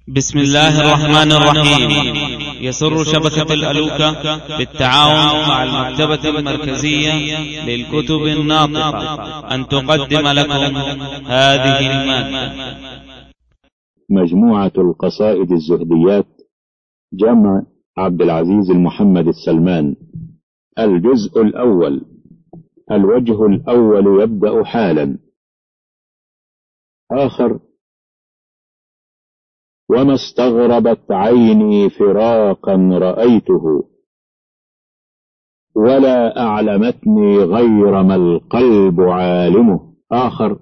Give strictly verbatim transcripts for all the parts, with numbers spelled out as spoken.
بسم الله الرحمن الرحيم. يسر شبكة الألوكة بالتعاون مع المكتبة المركزية للكتب الناطقة أن تقدم لكم هذه المادة. مجموعة القصائد الزهديات، جمع عبد العزيز المحمد السلمان. الجزء الأول. الوجه الأول يبدأ حالا. آخر. وما استغربت عيني فراقا رأيته، ولا أعلمتني غير ما القلب عالمه. آخر.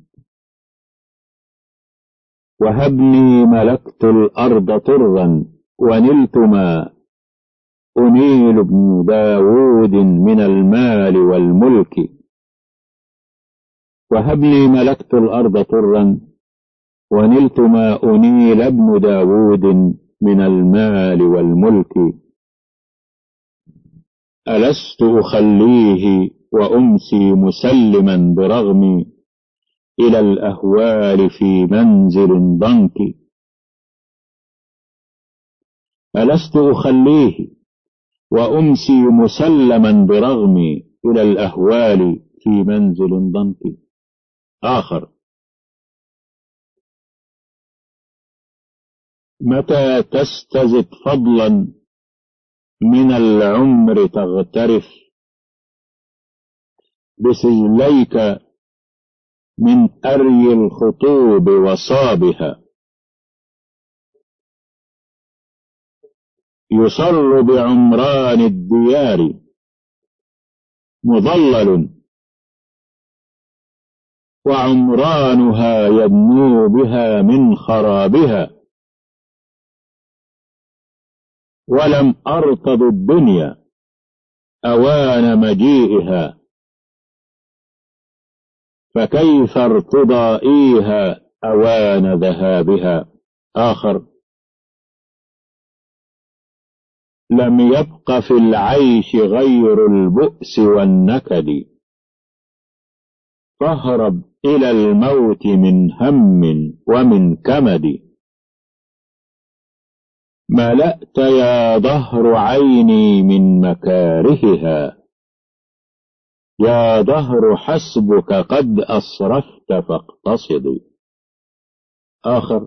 وهبني ملكت الأرض طرا، ونلت ما أنيل ابن داود من المال والملك. وهبني ملكت الأرض طرا، ونلت ما أنيل ابن داود من المال والملك. ألست أخليه وأمسي مسلما برغمي إلى الأهوال في منزل ضنك. ألست أخليه وأمسي مسلما برغمي إلى الأهوال في منزل ضنك. آخر. متى تستزد فضلا من العمر تغترف، بسجليك من أري الخطوب وصابها. يصر بعمران الديار مضلل، وعمرانها يدنو بها من خرابها. ولم أرتض الدنيا أوان مجيئها، فكيف ارتضائيها أوان ذهابها. آخر. لم يبق في العيش غير البؤس والنكد، فاهرب إلى الموت من هم ومن كمد. ملأت يا ظهر عيني من مكارهها، يا ظهر حسبك قد أسرفت فاقتصد. آخر.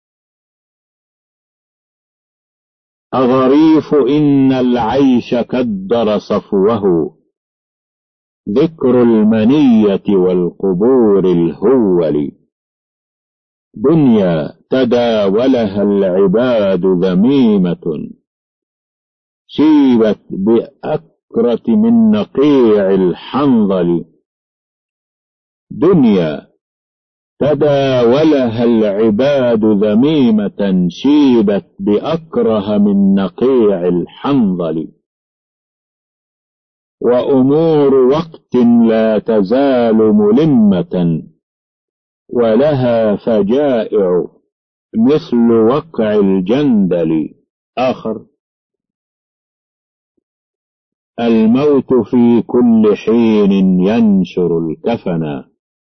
أغريف إن العيش كدر صفوه، ذكر المنية والقبور الهول. دنيا تداولها العباد ذميمة، شيبت بأكرة من نقيع الحنظل. دنيا تداولها العباد ذميمة، شيبت بأكره من نقيع الحنظل. وأمور وقت لا تزال ملمة، ولها فجائع مثل وقع الجندل. آخر. الموت في كل حين ينشر الكفنا،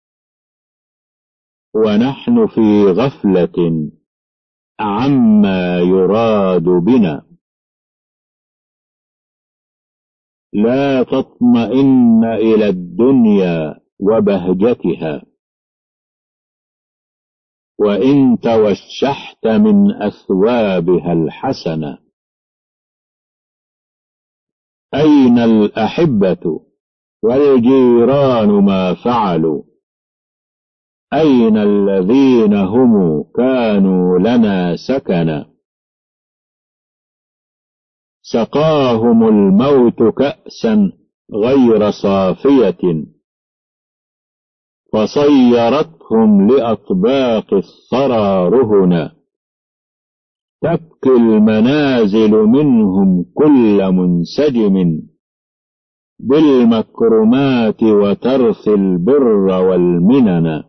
ونحن في غفلة عما يراد بنا. لا تطمئن إلى الدنيا وبهجتها، وإن توشحت من أثوابها الحسنة. أين الأحبة والجيران ما فعلوا، أين الذين هم كانوا لنا سكنا. سقاهم الموت كأسا غير صافية، فصيرتهم لأطباق الثرى رهنا. تبكي المنازل منهم كل منسجم، بالمكرمات وترثي البر والمنن.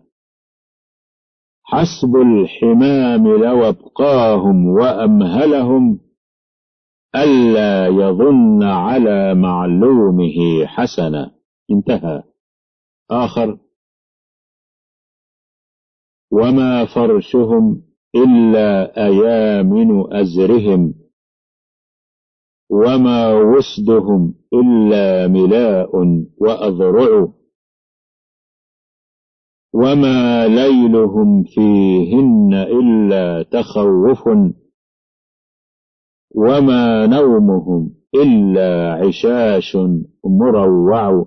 حسب الحمام لو ابقاهم وأمهلهم، ألا يظن على معلومه حسنا. انتهى. آخر. وما فرشهم إلا أيامن أزرهم، وما وسدهم إلا ملاء وأذرع، وما ليلهم فيهن إلا تخوف، وما نومهم إلا عشاش مروع،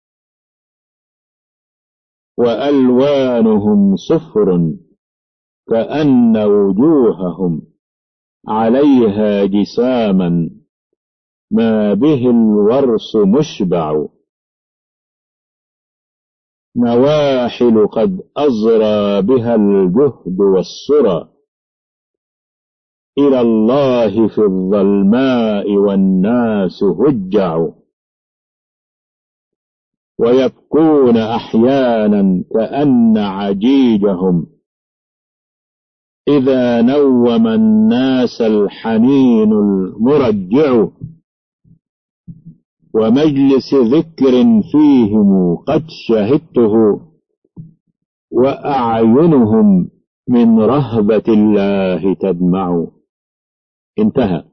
وألوانهم صفر كأن وجوههم عليها جساما، ما به الورس مشبع، نواحل قد أزرى بها الجهد والسرى، إلى الله في الظلماء والناس هجع، ويبكون أحيانا كأن عجيجهم إذا نوم الناس الحنين المرجع، ومجلس ذكر فيهم قد شهدته، وأعينهم من رهبة الله تدمع. انتهى.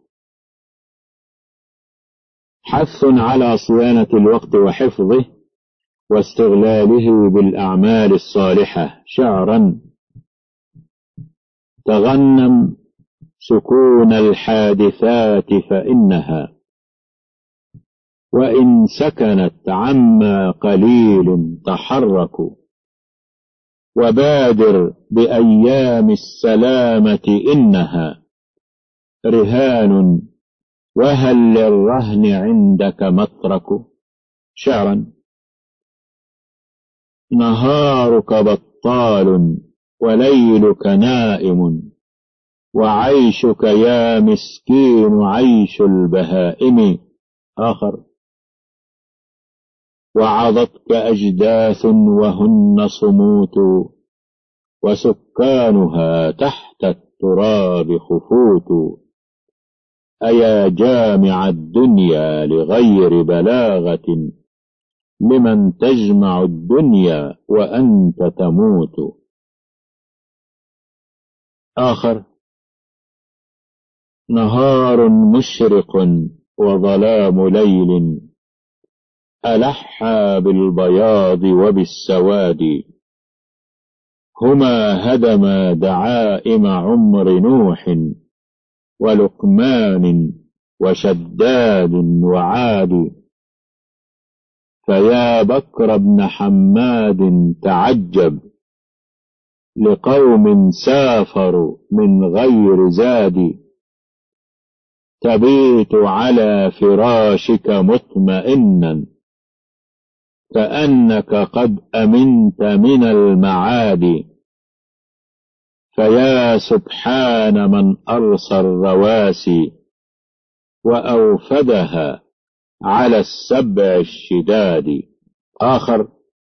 حث على صيانة الوقت وحفظه واستغلاله بالأعمال الصالحة. شعرا: تغنم سكون الحادثات فإنها وإن سكنت عما قليل تحرك، وبادر بأيام السلامة إنها رهان، وهل للرهن عندك مترك. شعرا: نهارك بطال وليلك نائم، وعيشك يا مسكين عيش البهائم. آخر: وعظتك أجداث وهن صموت، وسكانها تحت التراب خفوت، أيا جامع الدنيا لغير بلاغة، لمن تجمع الدنيا وأنت تموت. آخر: نهار مشرق وظلام ليل، ألحى بالبياض وبالسواد، هما هدما دعائم عمر نوح ولقمان وشداد وعاد، فيا بكر بن حماد تعجب لقوم سافروا من غير زاد، تبيت على فراشك مطمئنا كأنك قد أمنت من المعاد، فيا سبحان من أرسى الرواسي وأوفدها على السبع الشداد. آخر: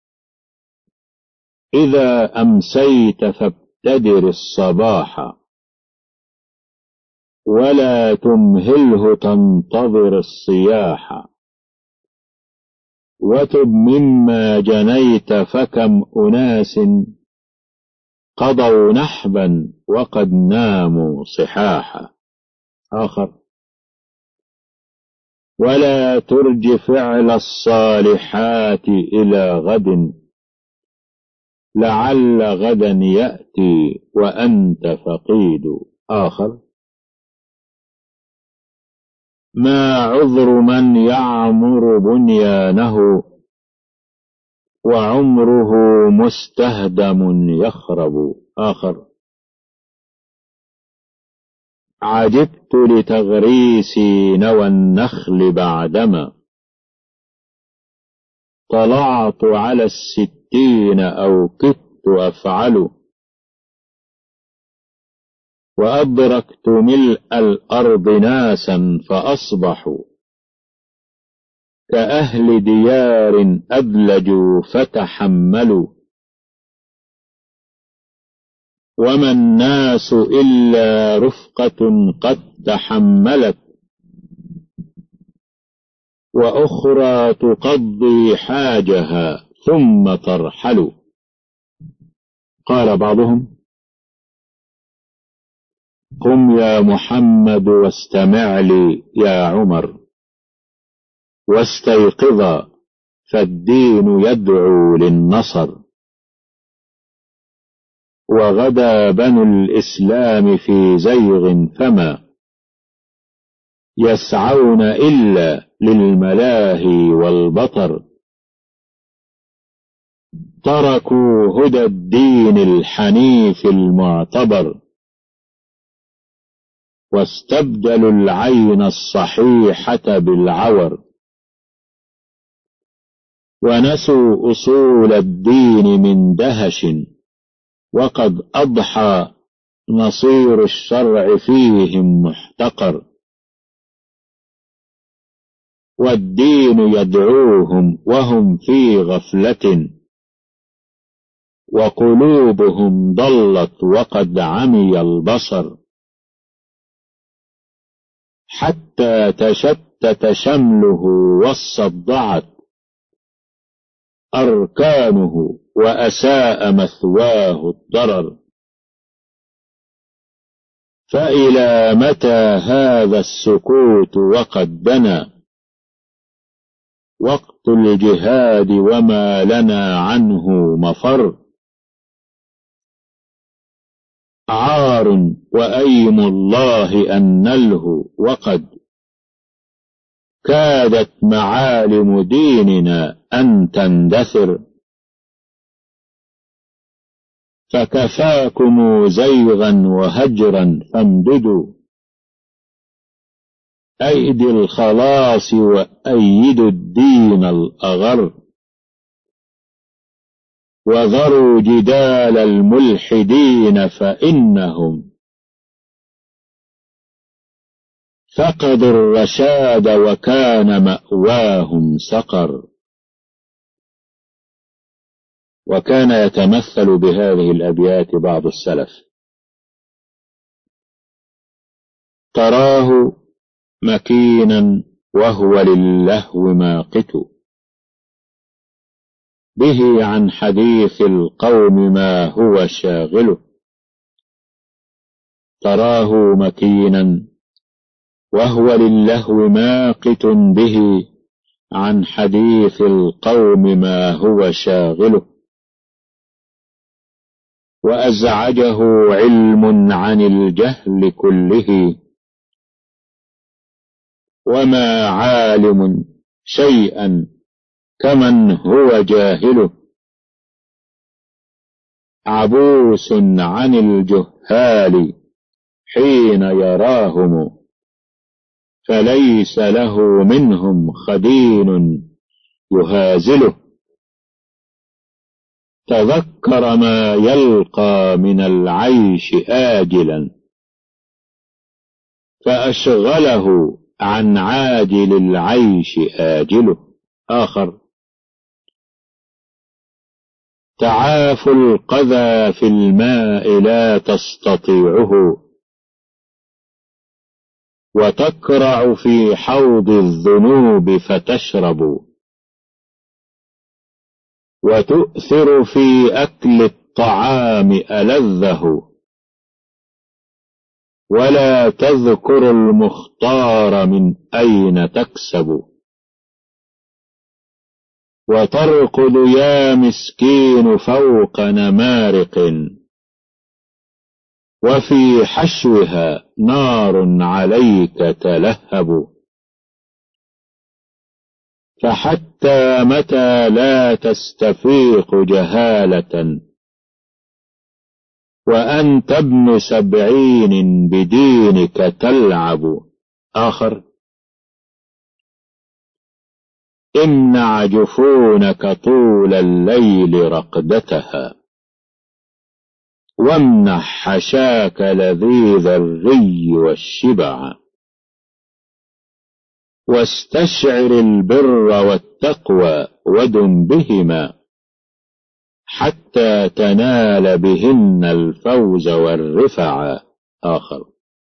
إذا أمسيت فابتدر الصباح، ولا تمهله تنتظر الصياح، وتب مما جنيت، فكم أناس قضوا نحبا وقد ناموا صحاحا. آخر: ولا ترج فعل الصالحات إلى غد، لعل غدا يأتي وأنت فقيد. آخر: ما عذر من يعمر بنيانه، وعمره مستهدم يخرب. آخر: عجبت لتغريسي نوى النخل بعدما طلعت على الستين أو كدت أفعل، وأدركت ملء الأرض ناسا فأصبحوا كأهل ديار أدلجوا فتحملوا، وما الناس إلا رفقة قد تحملت، وأخرى تقضي حاجها ثم ترحل. قال بعضهم: قم يا محمد واستمع لي يا عمر، واستيقظا فالدين يدعو للنصر. وغدا بنو الإسلام في زيغ فما يسعون إلا للملاهي والبطر. تركوا هدى الدين الحنيف المعتبر، واستبدلوا العين الصحيحة بالعور. ونسوا أصول الدين من دهش، وقد أضحى نصير الشرع فيهم محتقر. والدين يدعوهم وهم في غفلة، وقلوبهم ضلت وقد عمي البصر. حتى تشتت شمله واصطدعت أركانه، وأساء مثواه الضرر. فإلى متى هذا السكوت وقد دنا وقت الجهاد وما لنا عنه مفر. عار وأيم الله أن نله، وقد كادت معالم ديننا أن تندثر. فكفاكم زيغا وهجرا فامددوا أيدي الخلاص، وأيدوا الدين الأغر. وذروا جدال الملحدين، فإنهم فقدوا الرشاد وكان مأواهم سقر. وكان يتمثل بهذه الأبيات بعض السلف: تراه مكينا وهو للهو ماقت، به عن حديث القوم ما هو شاغله. تراه مكينا وهو للهو ماقت، به عن حديث القوم ما هو شاغله. وأزعجه علم عن الجهل كله، وما عالم شيئا كمن هو جاهله. عبوس عن الجهال حين يراهم، فليس له منهم خدين يهازله. تذكر ما يلقى من العيش آجلا، فأشغله عن عاجل العيش آجله. آخر: تعاف القذى في الماء لا تستطيعه، وتكرع في حوض الذنوب فتشرب. وتؤثر في أكل الطعام ألذه، ولا تذكر المختار من أين تكسب. وترقد يا مسكين فوق نمارق، وفي حشوها نار عليك تلهب. فحتى متى لا تستفيق جهالة، وأنت ابن سبعين بدينك تلعب. آخر: امنع جفونك طول الليل رقدتها، وامنح حشاك لذيذ الري والشبع. واستشعر البر والتقوى ودم بهما، حتى تنال بهن الفوز والرفع. آخر: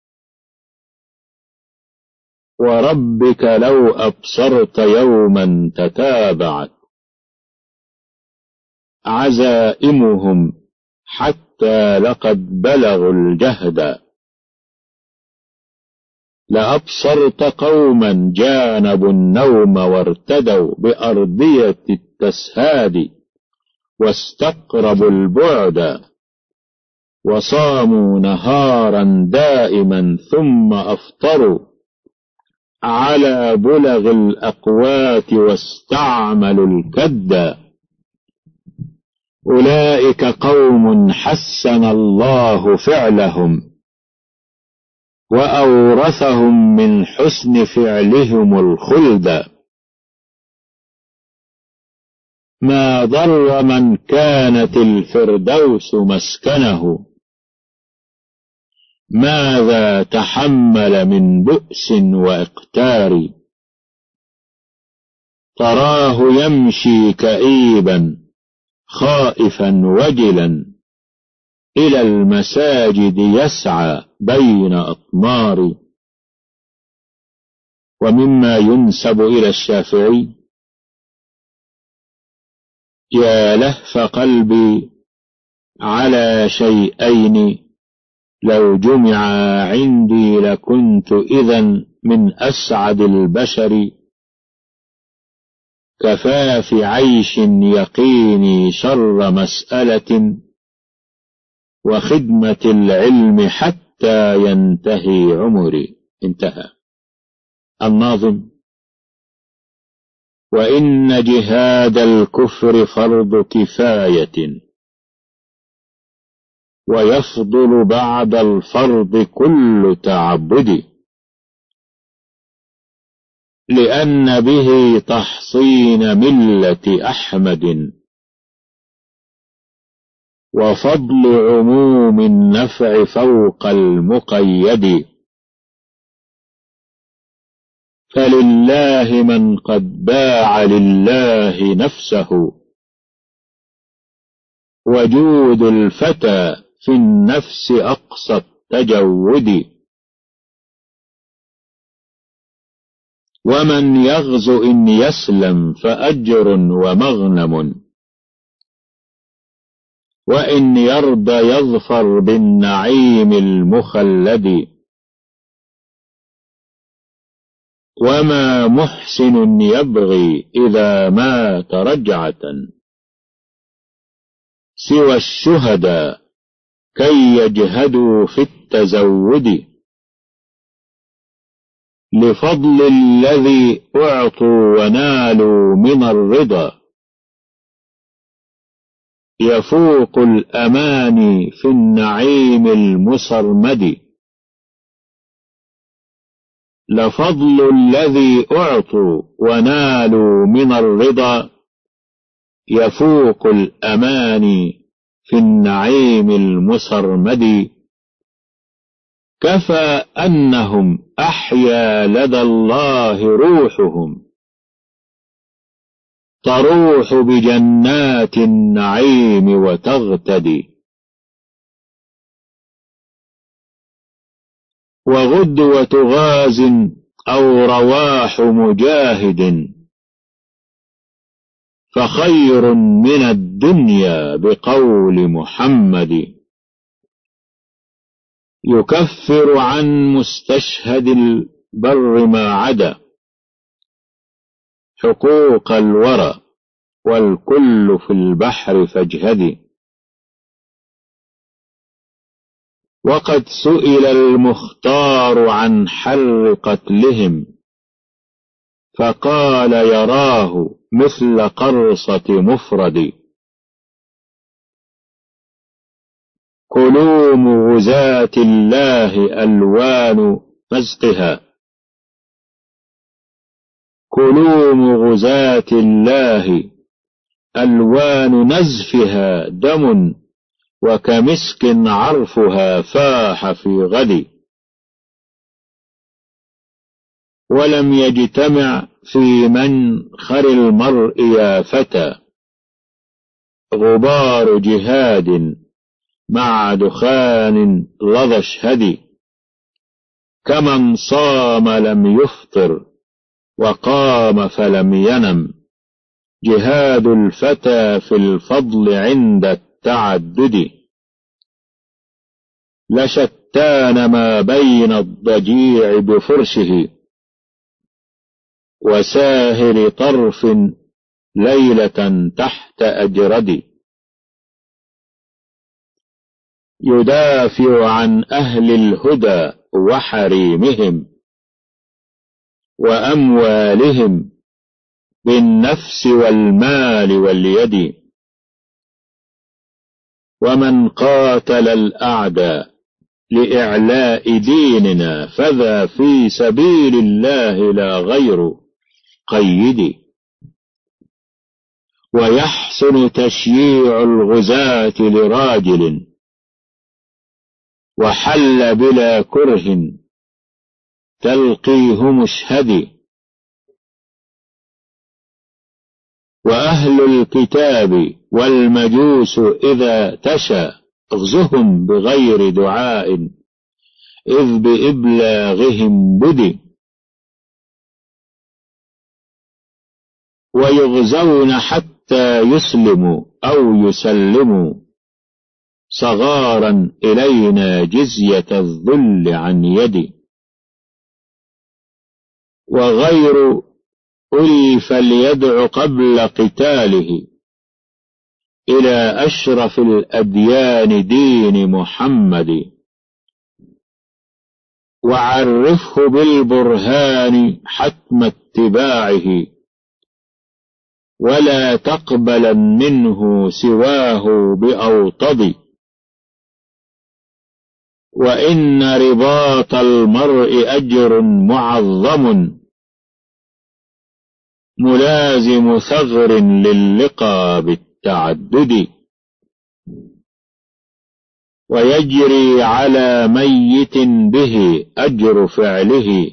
وربك لو أبصرت يوما تتابعت عزائمهم، حتى لقد بلغوا الجهد، لأبصرت قوما جانبوا النوم وارتدوا بأرضية التسهاد واستقربوا البعد وصاموا نهارا دائما ثم أفطروا على بلغ الأقوات واستعملوا الكد. أولئك قوم حسن الله فعلهم وأورثهم من حسن فعلهم الخلد. ما ضر من كانت الفردوس مسكنه ماذا تحمل من بؤس وإقتار. تراه يمشي كئيبا خائفا وجلا إلى المساجد يسعى بين أطمار. ومما ينسب إلى الشافعي: يا لهف قلبي على شيئين لو جمعا عندي لكنت إذن من أسعد البشر. كفاف عيش يقيني شر مسألة وخدمة العلم حتى ينتهي عمري. انتهى. الناظم: وإن جهاد الكفر فرض كفاية ويفضل بعد الفرض كل تعبد، لأن به تحصين ملة أحمد وفضل عموم النفع فوق المقيد. فلله من قد باع لله نفسه وجود الفتى في النفس أقصى التجود. ومن يغزو إن يسلم فأجر ومغنم وإن يرضى يظفر بالنعيم المخلد. وما محسن يبغي إذا مات رجعة سوى الشهداء كي يجهدوا في التزود. لفضل الذي أعطوا ونالوا من الرضا يفوق الأماني في النعيم المسرمد. لفضل الذي أعطوا ونالوا من الرضا يفوق الأماني في النعيم المسرمد. كفى أنهم أحيا لدى الله روحهم تروح بجنات النعيم وتغتدي. وغدوة غاز أو رواح مجاهد فخير من الدنيا بقول محمد. يكفر عن مستشهد البر ما عدا حقوق الورى والكل في البحر فاجهد. وقد سئل المختار عن حل قتلهم فقال يراه مثل قرصة مفرد. كلوم غزاة الله ألوان مزقها كلوم غزاة الله ألوان نزفها دم وكمسك عرفها فاح في غد. ولم يجتمع في منخر المرء يا فتى غبار جهاد مع دخان لظى اشهد. كمن صام لم يفطر وقام فلم ينم جهاد الفتى في الفضل عند التعدد. لشتان ما بين الضجيع بفرشه وساهر طرف ليلة تحت أجرد. يدافع عن أهل الهدى وحريمهم وأموالهم بالنفس والمال واليد. ومن قاتل الأعداء لإعلاء ديننا فذا في سبيل الله لا غير قيد. ويحسن تشييع الغزاة لراجل وحل بلا كره تلقيه مشهد. وأهل الكتاب والمجوس إذا تشى اغزهم بغير دعاء إذ بإبلاغهم بدي. ويغزون حتى يسلموا أو يسلموا صغارا إلينا جزية الذل عن يدي. وغير أولي فليدع قبل قتاله إلى أشرف الأديان دين محمد. وعرفه بالبرهان حتم اتباعه ولا تقبلا منه سواه بأوطد. وإن رباط المرء أجر معظم ملازم ثغر للقى بالتعدد. ويجري على ميت به أجر فعله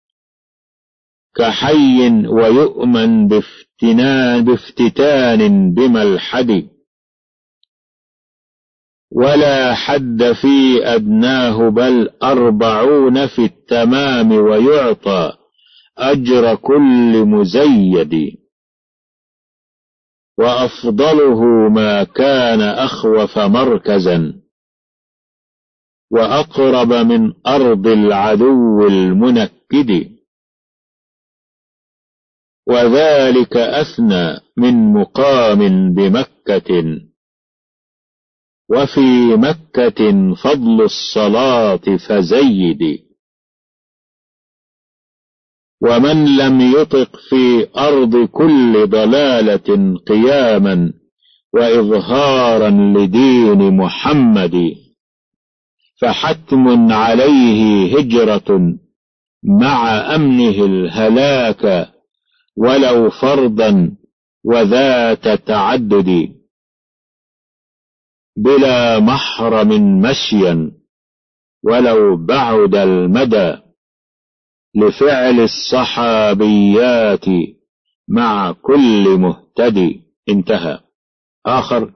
كحي ويؤمن بافتنان بافتتان بملحد. ولا حد في أدناه بل أربعون في التمام ويعطى أجر كل مزيد. وأفضله ما كان أخوف مركزا وأقرب من أرض العدو المنكد. وذلك أثنى من مقام بمكة وفي مكة فضل الصلاة فزيد. ومن لم يطق في أرض كل ضلالة قياما وإظهارا لدين محمد فحتم عليه هجرة مع أمنه الهلاك ولو فرضا وذات تعدد. بلا محرم مشيا ولو بعد المدى لفعل الصحابيات مع كل مهتدي. انتهى. آخر: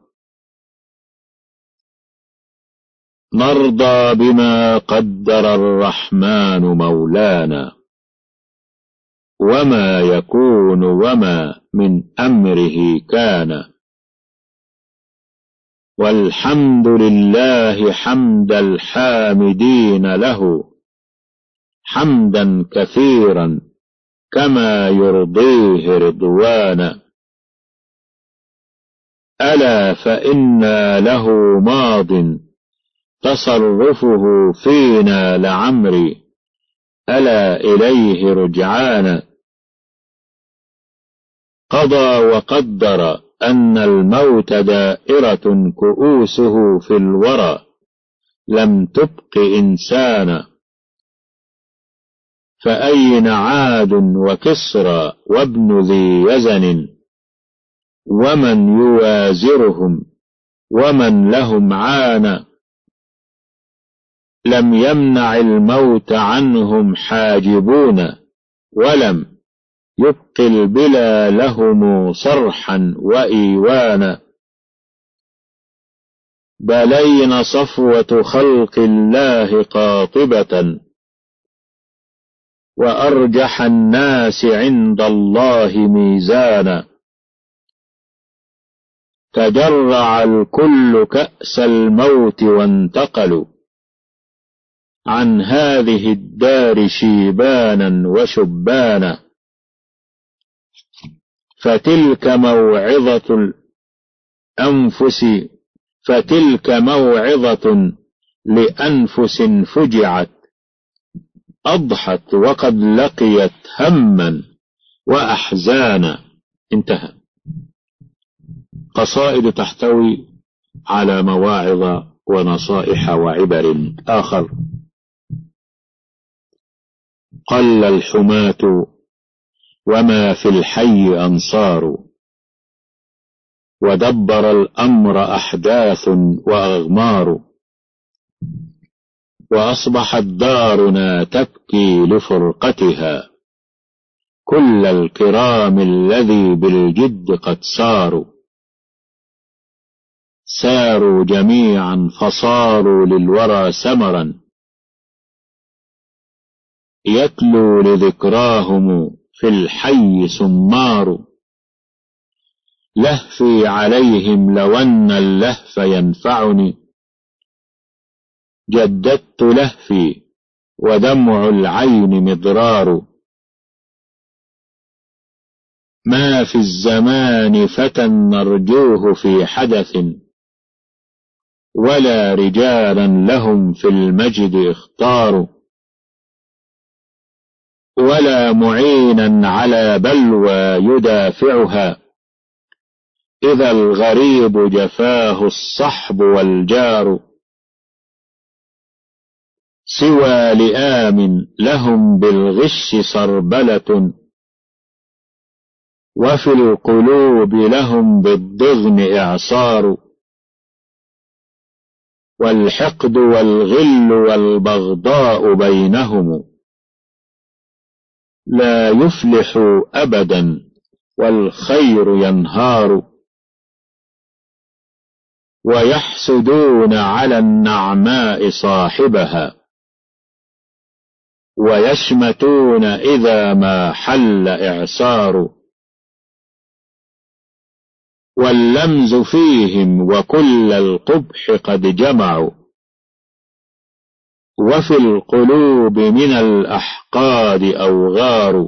نرضى بما قدر الرحمن مولانا وما يكون وما من أمره كان. والحمد لله حمد الحامدين له حمدا كثيرا كما يرضيه رضوانا. ألا فإنا له ماض تصرفه فينا لعمري ألا إليه رجعانا. قضى وقدر أن الموت دائرة كؤوسه في الورى لم تبق إنسانا. فأين عاد وكسرى وابن ذي يزن ومن يوازرهم ومن لهم عانى. لم يمنع الموت عنهم حاجبون ولم يبق البلا لهم صرحا وإيوانا. بلين صفوة خلق الله قاطبة وأرجح الناس عند الله ميزانا. تجرع الكل كأس الموت وانتقلوا عن هذه الدار شيبانا وشبانا، فتلك موعظة الأنفس فتلك موعظة لأنفس فجعت، أضحت وقد لقيت هما وأحزانا. انتهى. قصائد تحتوي على مواعظ ونصائح وعبر. آخر: قل الحماة وما في الحي أنصار، ودبر الأمر أحداث وأغمار، وأصبحت دارنا تبكي لفرقتها، كل الكرام الذي بالجد قد ساروا، ساروا جميعا فصاروا للورى سمرا، يتلو لذكراهم في الحي سمار، لهفي عليهم لو أن اللهف ينفعني، جددت لهفي ودمع العين مضرار، ما في الزمان فتى نرجوه في حدث، ولا رجالا لهم في المجد اختاروا، ولا معينا على بلوى يدافعها، إذا الغريب جفاه الصحب والجار، سوى لئام لهم بالغش سربلة، وفي القلوب لهم بالضغن إعصار، والحقد والغل والبغضاء بينهم، لا يفلح أبدا والخير ينهار، ويحسدون على النعماء صاحبها، ويشمتون إذا ما حل إعسار، واللمز فيهم وكل القبح قد جمعوا، وفي القلوب من الأحقاد أوغار،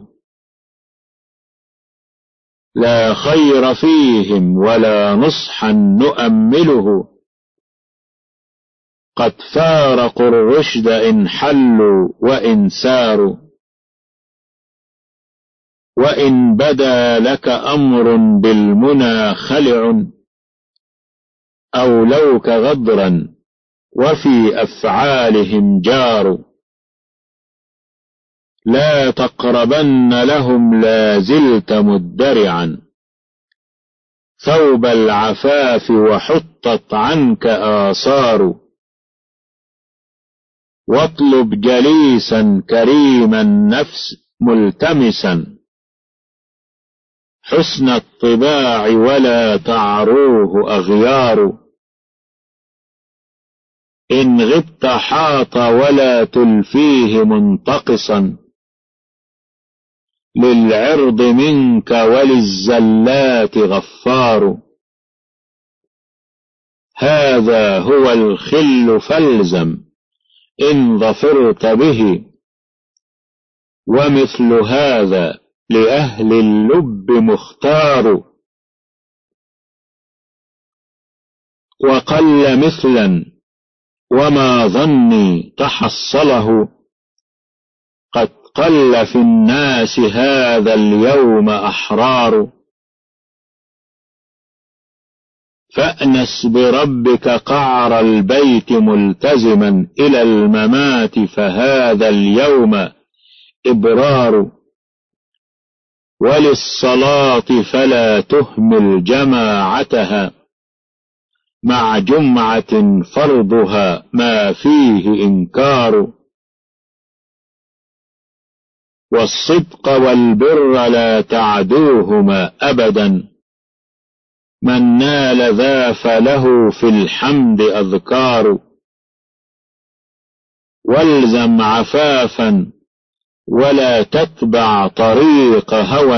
لا خير فيهم ولا نصحا نؤمله، قد فارقوا الرشد إن حلوا وإن ساروا، وإن بدا لك أمر بالمنى خلع، أولوك غدرا وفي أفعالهم جار، لا تقربن لهم لا زلت مدرعا، ثوب العفاف وحطت عنك آثار، واطلب جليسا كريم النفس ملتمسا، حسن الطباع ولا تعروه أغيار، إن غبت حاط ولا تلفيه منتقصا، للعرض منك وللزلات غفار، هذا هو الخل فالزم إن ظفرت به، ومثل هذا لأهل اللب مختار، وقل مثلا وما ظني تحصله، قد قل في الناس هذا اليوم أحرار، فأنس بربك قعر البيت ملتزما إلى الممات، فهذا اليوم إبرار، وللصلاة فلا تهمل جماعتها، مع جمعة فرضها ما فيه إنكار، والصدق والبر لا تعدوهما أبدا، من نال ذا فله في الحمد أذكار، والزم عفافا ولا تتبع طريق هوى،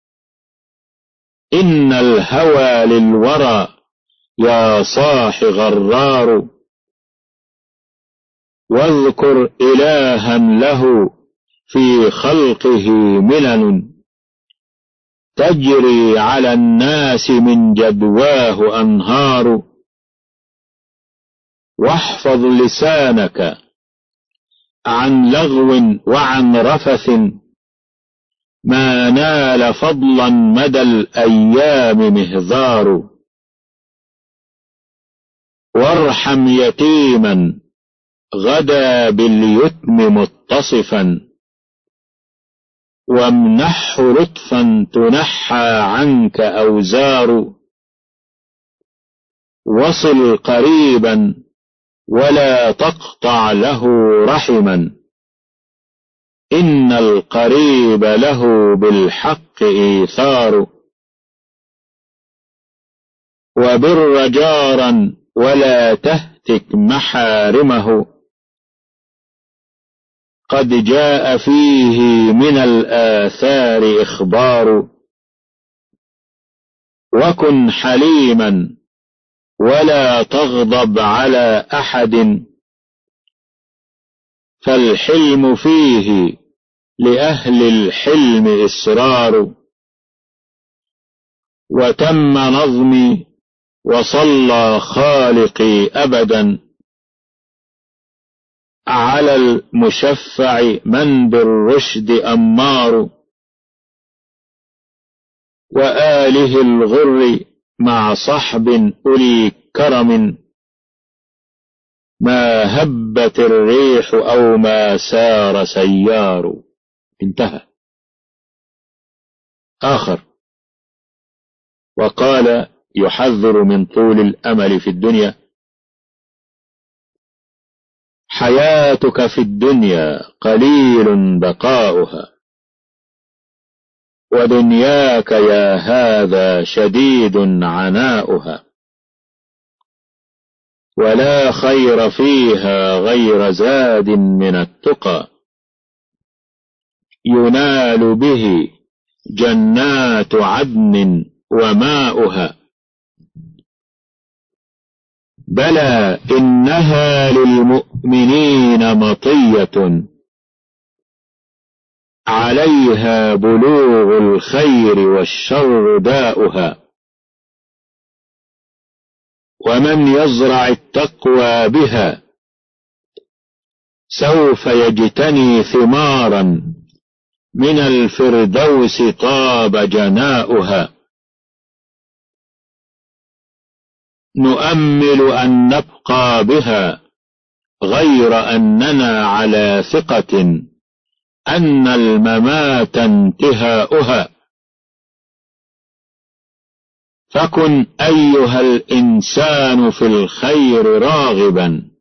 إن الهوى للورى يا صاح غرار، واذكر إلها له في خلقه منن تجري على الناس من جدواه أنهار. واحفظ لسانك عن لغو وعن رفث ما نال فضلا مدى الأيام مهذار. وارحم يتيما غدا باليتم متصفا وامنحه لطفا تنحى عنك أوزار. وصل قريبا ولا تقطع له رحما إن القريب له بالحق إيثار. وبر جارا ولا تهتك محارمه قد جاء فيه من الآثار إخبار. وكن حليما ولا تغضب على أحد فالحلم فيه لأهل الحلم إسرار. وتم نظمي وصلى خالقي أبدا على المشفع من بالرشد أمار. وآله الغر مع صحب أولي كرم ما هبت الريح أو ما سار سيار. انتهى. آخر وقال يحذر من طول الأمل في الدنيا: حياتك في الدنيا قليل بقاؤها ودنياك يا هذا شديد عناؤها. ولا خير فيها غير زاد من التقى ينال به جنات عدن وماؤها. بلى إنها للمؤمنين مطية عليها بلوغ الخير والشر داؤها. ومن يزرع التقوى بها سوف يجتني ثمارا من الفردوس طاب جناؤها. نؤمل أن نبقى بها غير أننا على ثقة أن الممات انتهاؤها. فكن أيها الإنسان في الخير راغبا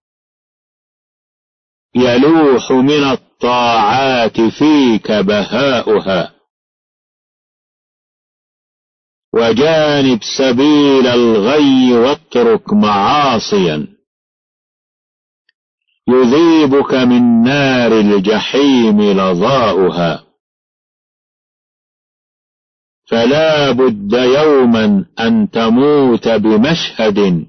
يلوح من الطاعات فيك بهاؤها. وجانب سبيل الغي واترك معاصيا يذيبك من نار الجحيم لظاؤها. فلا بد يوما أن تموت بمشهد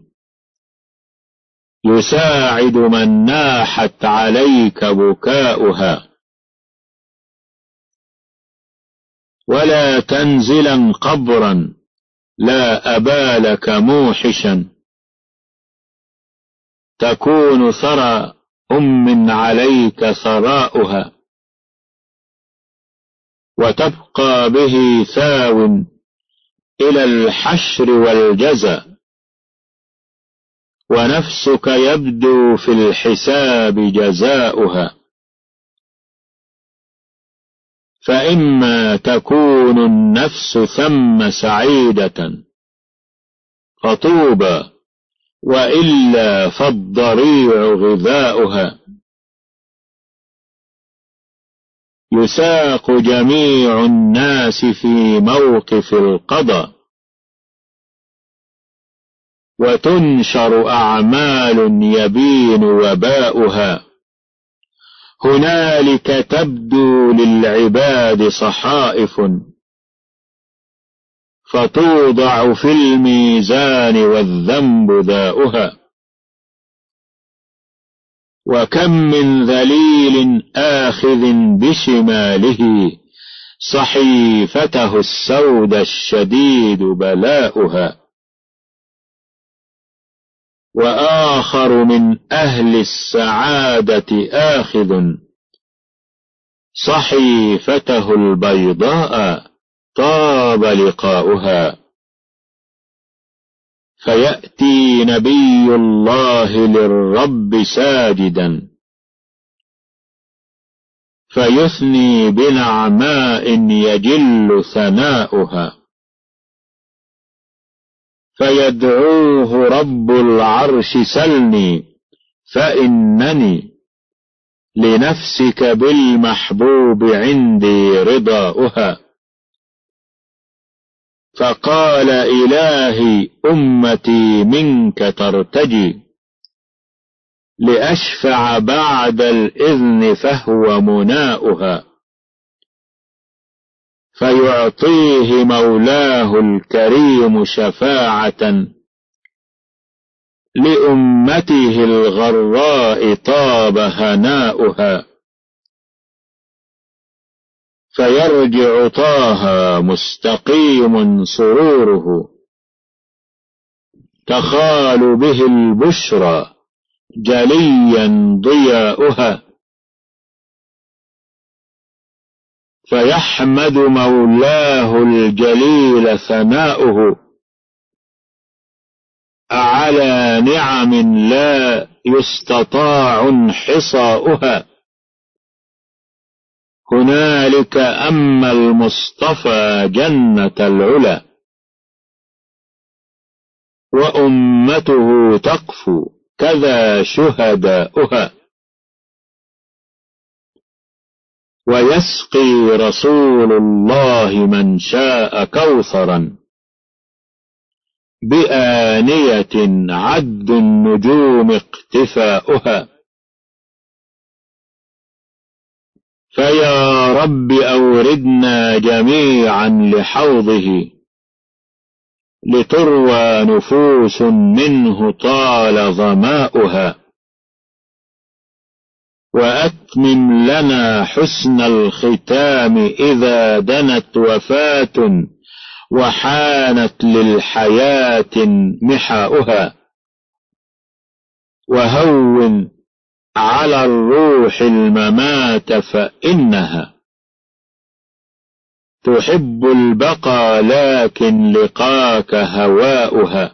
يساعد من ناحت عليك بكاؤها. ولا تنزلا قبرا لا أبالك موحشا تكون ثرى أم عليك ثراؤها. وتبقى به ثاو إلى الحشر والجزاء ونفسك يبدو في الحساب جزاؤها. فإما تكون النفس ثم سعيدة فطوبى وإلا فالضريع غذاؤها. يساق جميع الناس في موقف القضاء وتنشر أعمال يبين وباؤها. هنالك تبدو للعباد صحائف فتوضع في الميزان والذنب ذاؤها. وكم من ذليل آخذ بشماله صحيفته السود الشديد بلاؤها، وآخر من أهل السعادة آخذ صحيفته البيضاء طاب لقاؤها. فيأتي نبي الله للرب ساجدا فيثني بنعماء يجل ثناؤها، فيدعوه رب العرش سلني فإنني لنفسك بالمحبوب عندي رضاؤها. فقال إلهي أمتي منك ترتجي لأشفع بعد الإذن فهو مناؤها، فيعطيه مولاه الكريم شفاعة لأمته الغراء طاب هناؤها، فيرجع طه مستقيم سروره تخال به البشرى جليا ضياؤها، فيحمد مولاه الجليل ثناؤه على نعم لا يستطاع انحصاؤها. هنالك أما المصطفى جنة العلا وأمته تقفو كذا شهداؤها، ويسقي رسول الله من شاء كوثرا بآنية عد النجوم اقتفاؤها. فيا رب أوردنا جميعا لحوضه لتروى نفوس منه طال ظماؤها، وأتمم لنا حسن الختام إذا دنت وفاة وحانت للحياة محاؤها، وهون على الروح الممات فإنها تحب البقى لكن لقاك هواؤها،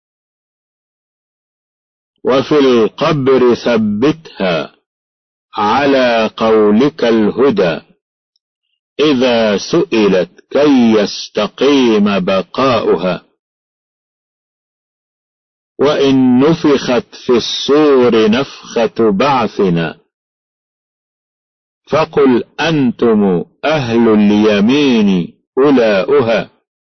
وفي القبر ثبتها على قولك الهدى إذا سئلت كي يستقيم بقاؤها. وإن نفخت في الصور نفخة بعثنا فقل أنتم أهل اليمين أولاؤها،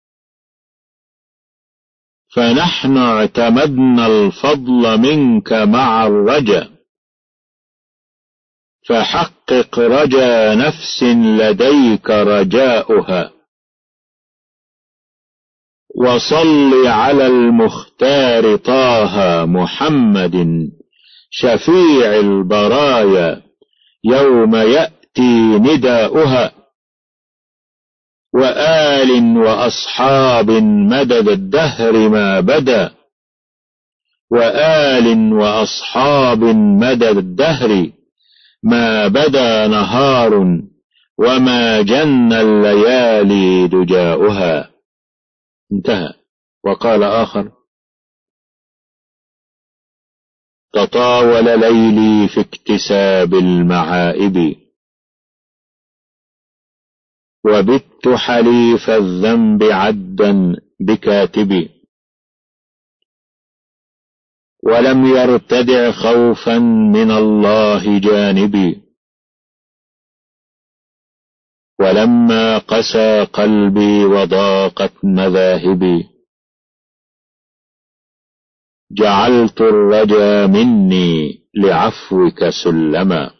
فنحن اعتمدنا الفضل منك مع الرجا، فحقق رجا نفس لديك رجاؤها. وصل على المختار طه محمد شفيع البرايا يوم يأتي نداؤها، وآل وأصحاب مدد الدهر ما بدا، وآل وأصحاب مدد الدهر ما بدا نهار وما جن الليالي دجاؤها. انتهى. وقال آخر: تطاول ليلي في اكتساب المعائب، وبت حليف الذنب عدا بكاتبي، ولم يرتدع خوفا من الله جانبي، ولما قسى قلبي وضاقت مذاهبي جعلت الرجا مني لعفوك سلما،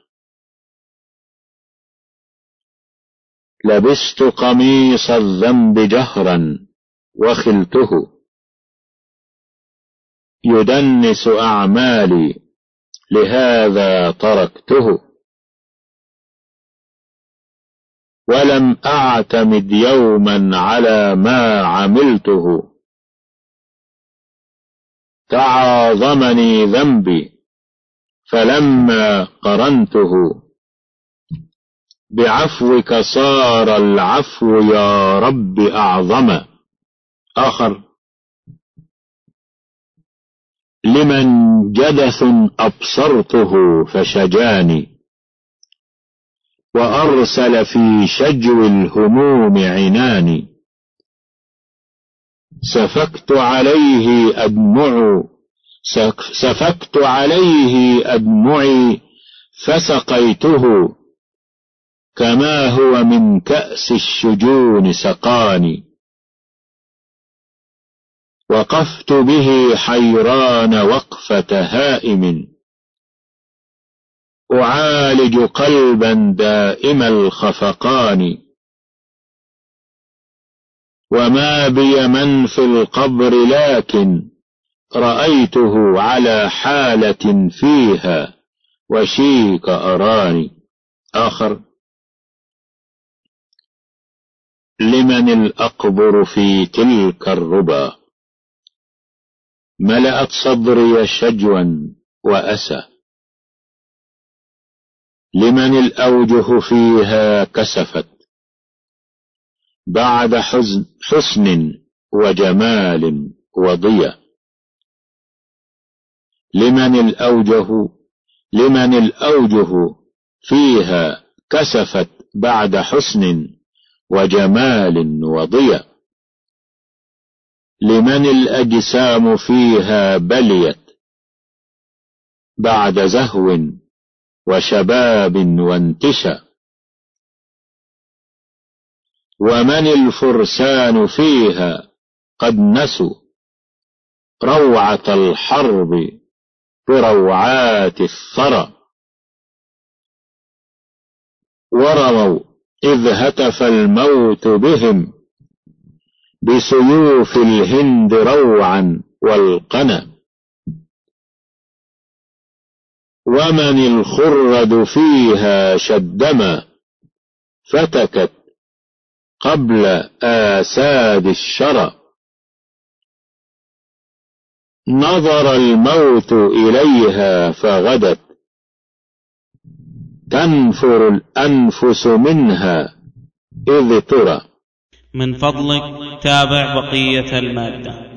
لبست قميص الذنب جهرا وخلته يدنس أعمالي لهذا تركته. ولم أعتمد يوما على ما عملته، تعاظمني ذنبي فلما قرنته، بعفوك صار العفو يا رب أعظم. آخر: لمن جدث أبصرته فشجاني، وأرسل في شجو الهموم عناني، سفكت عليه أدمع سفكت عليه أدمعي فسقيته، كما هو من كأس الشجون سقاني، وقفت به حيران وقفة هائم، أعالج قلبا دائم الخفقان، وما بي من في القبر لكن رأيته على حالة فيها وشيك أراني. آخر: لمن الأقبر في تلك الربا، ملأت صدري شجوا وأسى، لمن الأوجه فيها كسفت بعد حزن, حسن وجمال وضياء، لمن الأوجه لمن الأوجه فيها كسفت بعد حسن وجمال وضياء، لمن الأجسام فيها بليت بعد زهو وشباب وانتشى، ومن الفرسان فيها قد نسوا روعة الحرب بروعات الثرى، ورموا إذ هتف الموت بهم بسيوف الهند روعا والقنا، ومن الخرد فيها شدما فتكت قبل آساد الشرى، نظر الموت إليها فغدت تنفر الأنفس منها إذ ترى. من فضلك تابع بقية المادة.